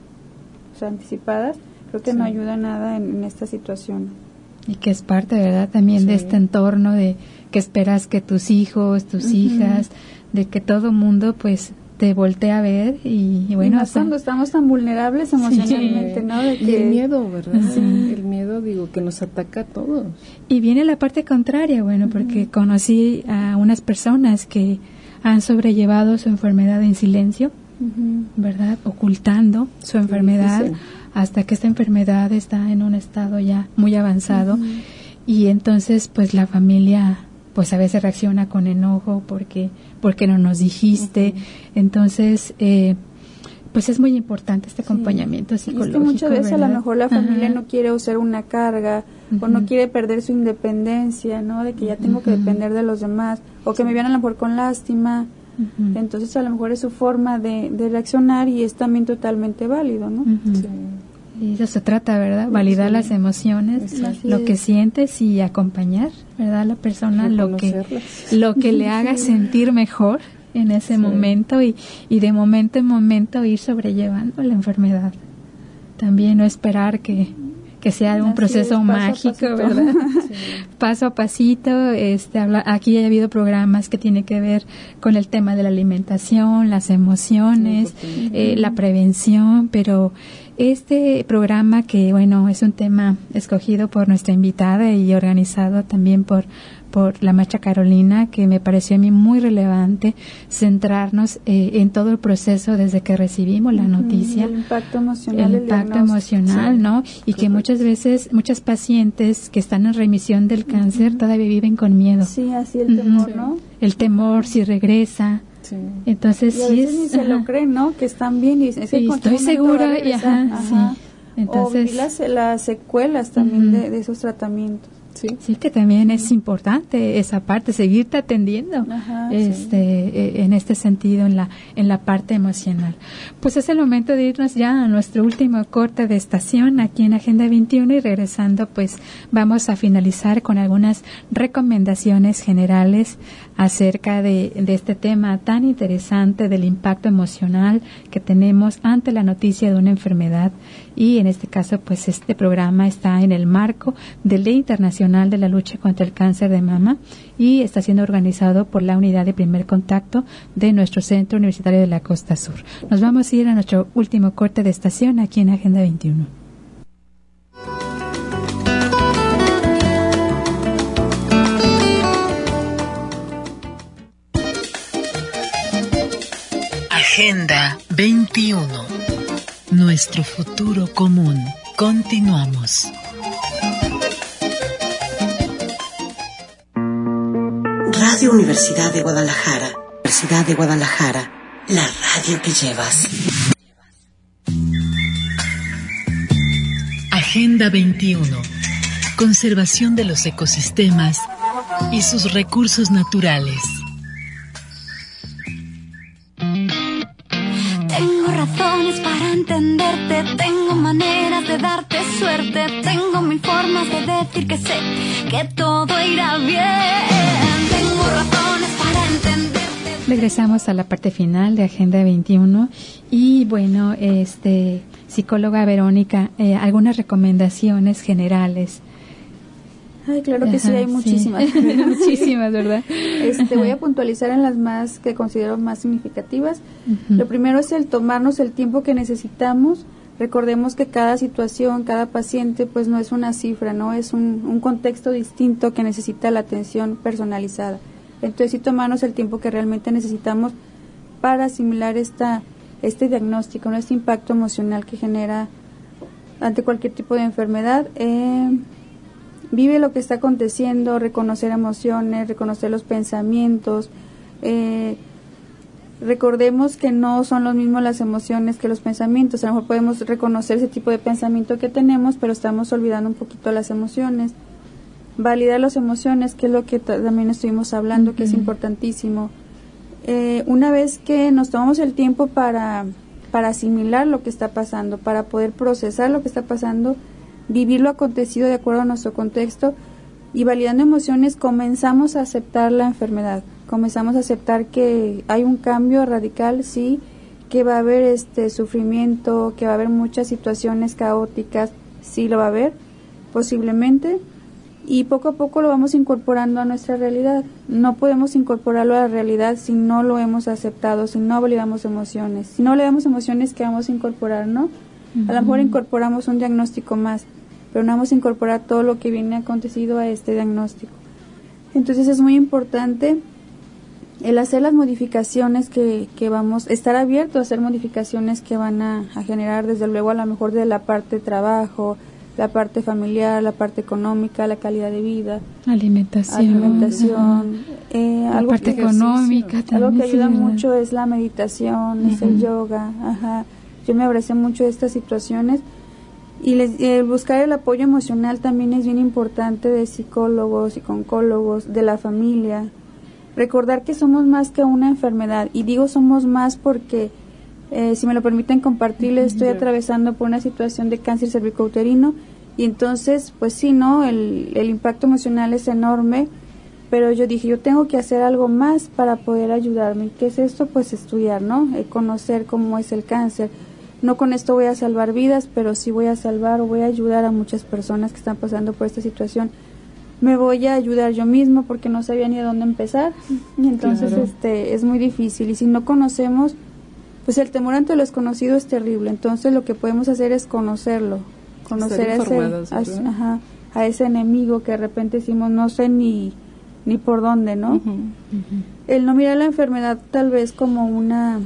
anticipadas, creo que no ayuda nada en esta situación. Y que es parte, ¿verdad?, también de este entorno de que esperas que tus hijos, tus hijas, de que todo mundo pues te voltea a ver y bueno, más cuando estamos tan vulnerables emocionalmente, ¿no? De que y el miedo, ¿verdad? El miedo, digo, que nos ataca a todos. Y viene la parte contraria, bueno, porque conocí a unas personas que han sobrellevado su enfermedad en silencio, ¿verdad? Ocultando su enfermedad hasta que esta enfermedad está en un estado ya muy avanzado y entonces pues la familia pues a veces reacciona con enojo porque no nos dijiste. Entonces pues es muy importante este acompañamiento psicológico. Es que muchas veces ¿verdad? A lo mejor la familia no quiere usar una carga o no quiere perder su independencia, ¿no? De que ya tengo que depender de los demás o que me vean a lo mejor con lástima. Entonces a lo mejor es su forma de reaccionar y es también totalmente válido, ¿no? Y eso se trata, ¿verdad? Validar las emociones, lo que sientes y acompañar, ¿verdad? A la persona lo que le haga sentir mejor en ese momento y de momento en momento ir sobrellevando la enfermedad. También no esperar que sea un proceso mágico, ¿verdad? Paso a pasito. Aquí ha habido programas que tienen que ver con el tema de la alimentación, las emociones, la prevención, pero este programa que, bueno, es un tema escogido por nuestra invitada y organizado también por la maestra Carolina, que me pareció a mí muy relevante centrarnos en todo el proceso desde que recibimos la noticia. El impacto emocional. El impacto emocional, ¿no? Y que muchas veces, muchas pacientes que están en remisión del cáncer todavía viven con miedo. Sí, así el temor, ¿no? El temor si regresa. Entonces y a veces ni se lo creen, ¿no? Que están bien y estoy segura. Entonces las secuelas también de esos tratamientos. Sí, que también es importante esa parte, seguirte atendiendo en este sentido, en la parte emocional. Pues es el momento de irnos ya a nuestro último corte de estación aquí en Agenda 21 y regresando pues vamos a finalizar con algunas recomendaciones generales acerca de este tema tan interesante del impacto emocional que tenemos ante la noticia de una enfermedad. Y en este caso, pues este programa está en el marco del Día Internacional de la Lucha contra el Cáncer de Mama y está siendo organizado por la Unidad de Primer Contacto de nuestro Centro Universitario de la Costa Sur. Nos vamos a ir a nuestro último corte de estación aquí en Agenda 21. Agenda 21. Nuestro futuro común. Continuamos. Radio Universidad de Guadalajara. Universidad de Guadalajara. La radio que llevas. Agenda 21. Conservación de los ecosistemas y sus recursos naturales. entenderte, tengo maneras de darte suerte, tengo mil formas de decir que sé que todo irá bien, tengo razones para entenderte. Regresamos a la parte final de Agenda 21 y bueno, psicóloga Verónica, algunas recomendaciones generales. Ay, claro que sí, hay muchísimas. Sí. Muchísimas, ¿verdad? Voy a puntualizar en las más que considero más significativas. Lo primero es el tomarnos el tiempo que necesitamos. Recordemos que cada situación, cada paciente, pues no es una cifra, ¿no? Es un contexto distinto que necesita la atención personalizada. Entonces, sí tomarnos el tiempo que realmente necesitamos para asimilar este diagnóstico, ¿no? Este impacto emocional que genera ante cualquier tipo de enfermedad. Vive lo que está aconteciendo, reconocer emociones, reconocer los pensamientos. Recordemos que no son los mismos las emociones que los pensamientos. A lo mejor podemos reconocer ese tipo de pensamiento que tenemos, pero estamos olvidando un poquito las emociones. Validar las emociones, que es lo que también estuvimos hablando, que es importantísimo. Una vez que nos tomamos el tiempo para asimilar lo que está pasando, para poder procesar lo que está pasando, vivir lo acontecido de acuerdo a nuestro contexto y validando emociones, comenzamos a aceptar la enfermedad, comenzamos a aceptar que hay un cambio radical, sí, que va a haber sufrimiento, que va a haber muchas situaciones caóticas, sí lo va a haber, posiblemente, y poco a poco lo vamos incorporando a nuestra realidad. No podemos incorporarlo a la realidad si no lo hemos aceptado, si no validamos emociones. Si no le damos emociones, ¿qué vamos a incorporar, no? A lo mejor incorporamos un diagnóstico más, pero no vamos a incorporar todo lo que viene acontecido a este diagnóstico. Entonces es muy importante el hacer las modificaciones que vamos, estar abierto a hacer modificaciones que van a generar, desde luego, a lo mejor de la parte de trabajo, la parte familiar, la parte económica, la calidad de vida, alimentación, la parte económica también. Algo que ayuda mucho es la meditación, es el yoga. Yo me abracé mucho de estas situaciones y buscar el apoyo emocional también es bien importante, de psicólogos y oncólogos, de la familia. Recordar que somos más que una enfermedad, y digo somos más porque, si me lo permiten compartirles, estoy atravesando por una situación de cáncer cervicouterino y entonces, pues sí, ¿no? El impacto emocional es enorme, pero yo dije, yo tengo que hacer algo más para poder ayudarme. ¿Qué es esto? Pues estudiar, ¿no? Conocer cómo es el cáncer. No con esto voy a salvar vidas, pero sí voy a salvar o voy a ayudar a muchas personas que están pasando por esta situación. Me voy a ayudar yo mismo porque no sabía ni a dónde empezar. Y entonces es muy difícil. Y si no conocemos, pues el temor ante lo desconocido es terrible. Entonces lo que podemos hacer es conocerlo. Conocer a ese enemigo que de repente decimos no sé ni por dónde, ¿no? El no mirar la enfermedad tal vez como una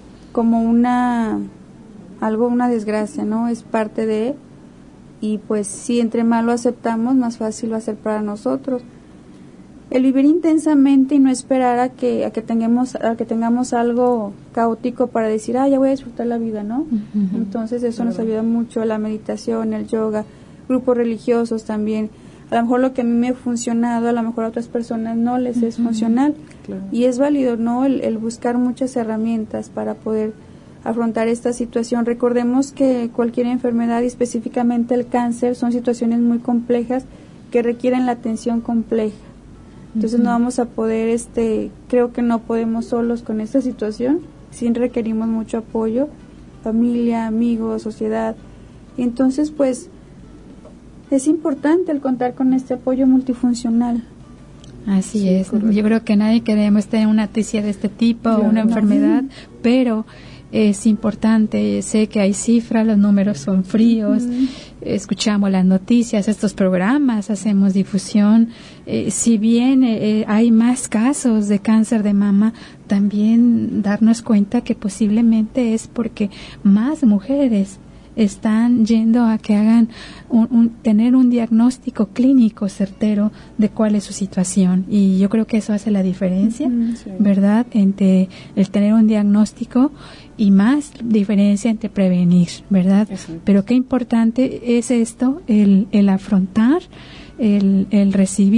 desgracia, ¿no? Es parte de, y pues si entre más lo aceptamos, más fácil va a ser para nosotros. El vivir intensamente y no esperar a que tengamos algo caótico para decir, ya voy a disfrutar la vida, ¿no? Entonces eso nos ayuda mucho, la meditación, el yoga, grupos religiosos también. A lo mejor lo que a mí me ha funcionado, a lo mejor a otras personas no les es funcional. Y es válido, ¿no? El buscar muchas herramientas para poder afrontar esta situación. Recordemos que cualquier enfermedad, y específicamente el cáncer, son situaciones muy complejas que requieren la atención compleja. Entonces no vamos a poder, creo que no podemos solos con esta situación, sí requerimos mucho apoyo, familia, amigos, sociedad. Y entonces pues es importante el contar con este apoyo multifuncional. Así es, correcto. Yo creo que nadie queremos tener una noticia de este tipo, una enfermedad, pero es importante. Sé que hay cifras, los números son fríos, escuchamos las noticias, estos programas, hacemos difusión. Si bien hay más casos de cáncer de mama, también darnos cuenta que posiblemente es porque más mujeres están yendo a que hagan tener un diagnóstico clínico certero de cuál es su situación, y yo creo que eso hace la diferencia, ¿verdad? Entre el tener un diagnóstico y más diferencia entre prevenir, ¿verdad? Pero qué importante es esto, el afrontar, el recibir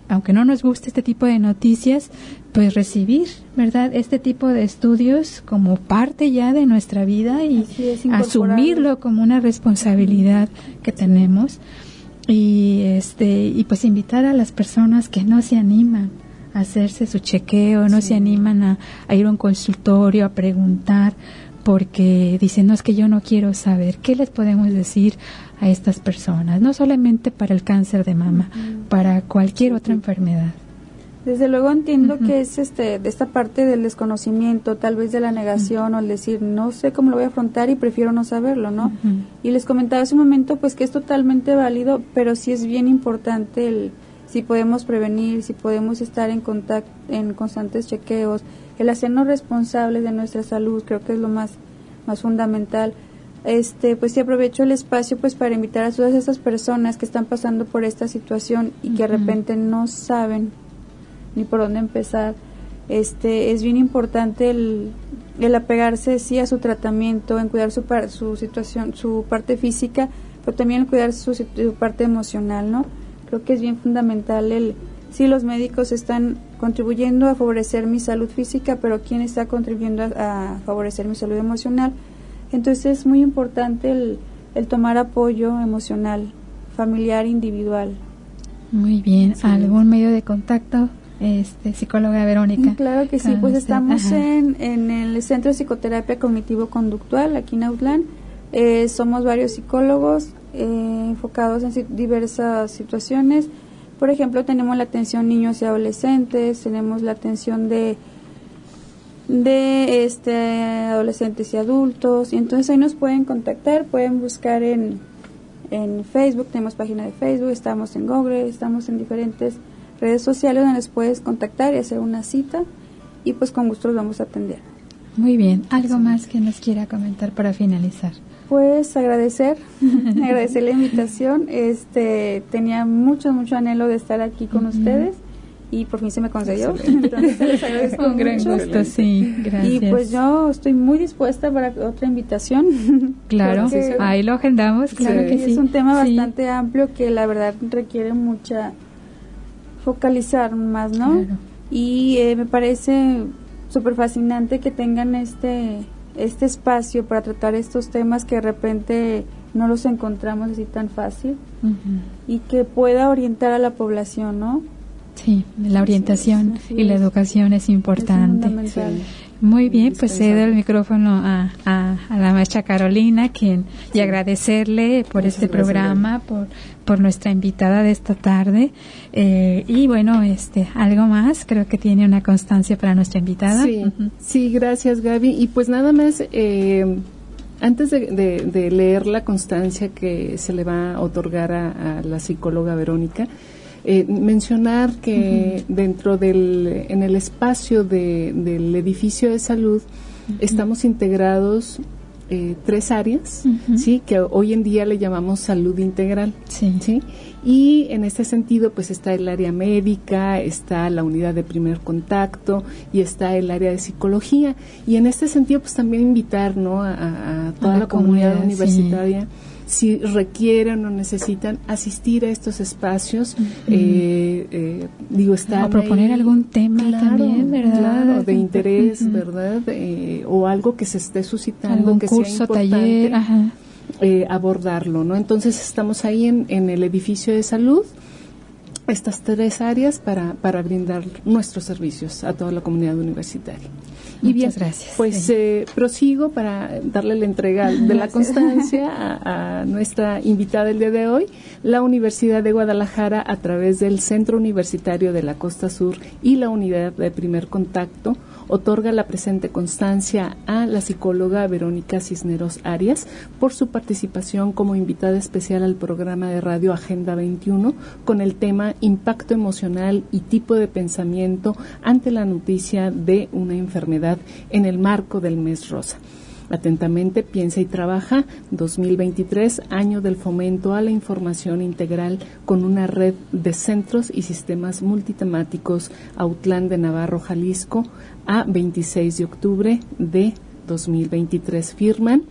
aunque no nos guste este tipo de noticias, pues recibir, ¿verdad?, este tipo de estudios como parte ya de nuestra vida y asumirlo como una responsabilidad que tenemos y pues invitar a las personas que no se animan a hacerse su chequeo, no se animan a ir a un consultorio, a preguntar, porque dicen, no, es que yo no quiero saber. ¿Qué les podemos decir a estas personas? No solamente para el cáncer de mama, para cualquier otra enfermedad. Desde luego entiendo que es de esta parte del desconocimiento, tal vez de la negación o el decir, no sé cómo lo voy a afrontar y prefiero no saberlo, ¿no? Y les comentaba hace un momento pues que es totalmente válido, pero sí es bien importante si podemos prevenir, si podemos estar en constantes chequeos, el hacernos responsables de nuestra salud, creo que es lo más fundamental. Pues sí aprovecho el espacio pues para invitar a todas estas personas que están pasando por esta situación y que de repente no saben ni por dónde empezar. Es bien importante el apegarse sí a su tratamiento, en cuidar su situación, su parte física, pero también el cuidar su parte emocional, ¿no? Creo que es bien fundamental sí, los médicos están contribuyendo a favorecer mi salud física, pero ¿quién está contribuyendo a favorecer mi salud emocional? Entonces es muy importante el tomar apoyo emocional, familiar, individual. Muy bien. Sí. ¿Algún medio de contacto, psicóloga Verónica? Claro que sí, pues estamos en el Centro de Psicoterapia Cognitivo-Conductual, aquí en Autlán. Somos varios psicólogos enfocados en diversas situaciones. Por ejemplo, tenemos la atención niños y adolescentes, tenemos la atención de adolescentes y adultos, y entonces ahí nos pueden contactar, pueden buscar en Facebook, tenemos página de Facebook, estamos en Google, estamos en diferentes redes sociales donde les puedes contactar y hacer una cita, y pues con gusto los vamos a atender. Muy bien. ¿Algo más que nos quiera comentar para finalizar? Pues agradecer la invitación. Tenía mucho anhelo de estar aquí con ustedes y por fin se me concedió. Entonces les agradezco con gran gusto, sí, gracias. Y pues yo estoy muy dispuesta para otra invitación. Claro, ahí lo agendamos, claro que sí. Es un tema bastante amplio que la verdad requiere focalizar más, ¿no? Claro. Y me parece súper fascinante que tengan este espacio para tratar estos temas que de repente no los encontramos así tan fácil y que pueda orientar a la población, ¿no? Sí, la orientación y la educación es importante. Muy bien, pues cedo el micrófono a la maestra Carolina, y agradecerle por este programa, por nuestra invitada de esta tarde. Y bueno, algo más, creo que tiene una constancia para nuestra invitada. Sí, gracias, Gaby. Y pues nada más, antes de leer la constancia que se le va a otorgar a la psicóloga Verónica, mencionar que dentro en el espacio del edificio de salud estamos integrados 3 áreas, sí, que hoy en día le llamamos salud integral, sí, y en este sentido pues está el área médica, está la unidad de primer contacto y está el área de psicología, y en este sentido pues también invitar, ¿no?, a toda la comunidad universitaria, si requieren o necesitan asistir a estos espacios, están o proponer algún tema también, ¿verdad? Claro, de interés, ¿verdad? O algo que se esté suscitando, algún que curso, sea importante, taller, abordarlo, ¿no? Entonces estamos ahí en el edificio de salud, estas 3 áreas para brindar nuestros servicios a toda la comunidad universitaria. Y bien, gracias. Pues prosigo para darle la entrega de la constancia a nuestra invitada el día de hoy. La Universidad de Guadalajara, a través del Centro Universitario de la Costa Sur y la Unidad de Primer Contacto, otorga la presente constancia a la psicóloga Verónica Cisneros Arias por su participación como invitada especial al programa de radio Agenda 21 con el tema Impacto emocional y tipo de pensamiento ante la noticia de una enfermedad en el marco del mes rosa. Atentamente, Piensa y Trabaja, 2023, año del fomento a la información integral con una red de centros y sistemas multitemáticos Autlán de Navarro, Jalisco, a 26 de octubre de 2023. Firman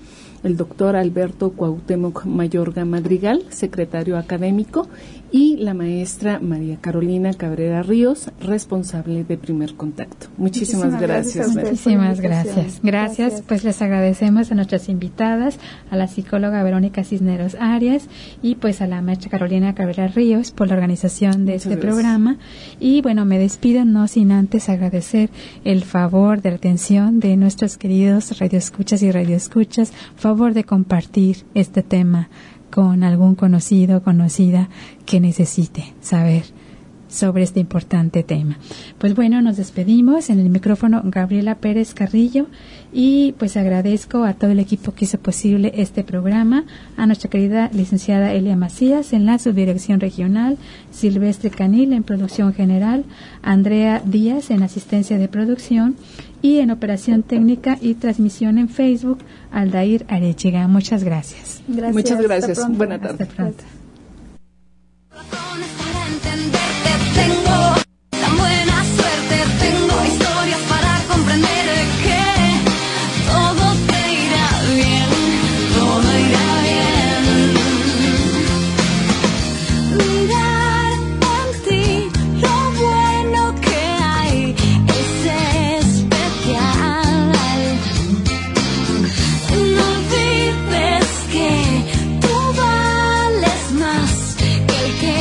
el doctor Alberto Cuauhtémoc Mayorga Madrigal, secretario académico, y la maestra María Carolina Cabrera Ríos, responsable de Primer Contacto. Muchísimas gracias. Muchísimas gracias. Gracias, pues les agradecemos a nuestras invitadas, a la psicóloga Verónica Cisneros Arias y pues a la maestra Carolina Cabrera Ríos por la organización de este programa. Y bueno, me despido no sin antes agradecer el favor de la atención de nuestros queridos radioescuchas y radioescuchas, favor de compartir este tema con algún conocido o conocida que necesite saber sobre este importante tema. Pues bueno, nos despedimos. En el micrófono Gabriela Pérez Carrillo y pues agradezco a todo el equipo que hizo posible este programa, a nuestra querida licenciada Elia Macías en la subdirección regional, Silvestre Canil en producción general, Andrea Díaz en asistencia de producción y en operación técnica y transmisión en Facebook, Aldair Arechiga. Muchas gracias. Muchas gracias. Buenas tardes. Hasta pronto. Tengo tan buena suerte, tengo historias para comprender que todo te irá bien, todo irá bien. Mirar en ti lo bueno que hay es especial. No olvides que tú vales más que el que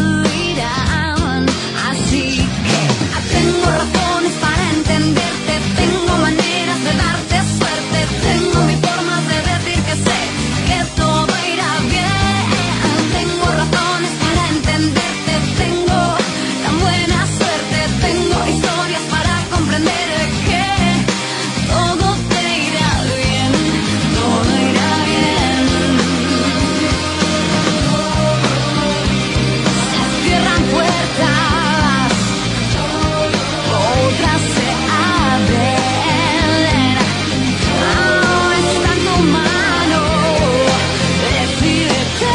tengo razones para entenderte, tengo maneras de darte suerte, tengo mis formas de decir que sé que todo irá bien. Tengo razones para entenderte, tengo tan buena suerte, tengo historias para comprender que todo te irá bien, todo irá bien. Se cierran puertas, otras se abren. Ahora está en tu mano, decídete.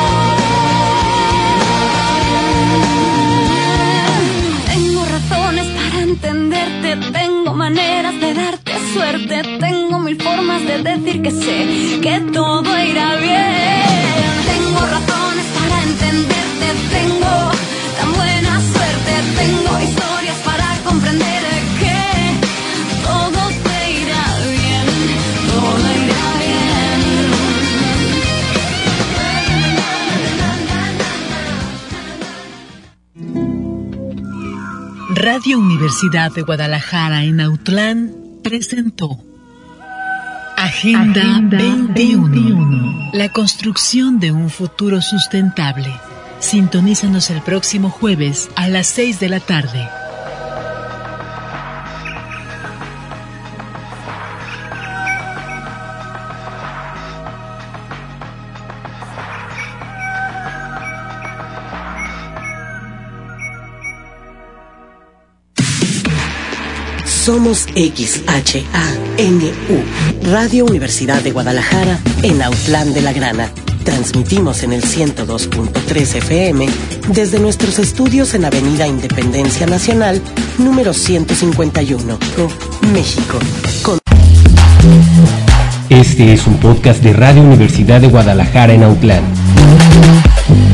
Tengo razones para entenderte, tengo maneras de darte suerte, tengo mil formas de decir que sé que todo irá bien. Tengo razones para entenderte, tengo tan buena suerte, tengo historias para comprender que todo te irá bien, todo irá bien. Radio Universidad de Guadalajara en Autlán presentó Agenda 21, la construcción de un futuro sustentable. Sintonízanos el próximo jueves a las 6 de la tarde. Somos XHANU, Radio Universidad de Guadalajara en Autlán de la Grana. Transmitimos en el 102.3 FM desde nuestros estudios en Avenida Independencia Nacional, número 151, México. Este es un podcast de Radio Universidad de Guadalajara en Autlán.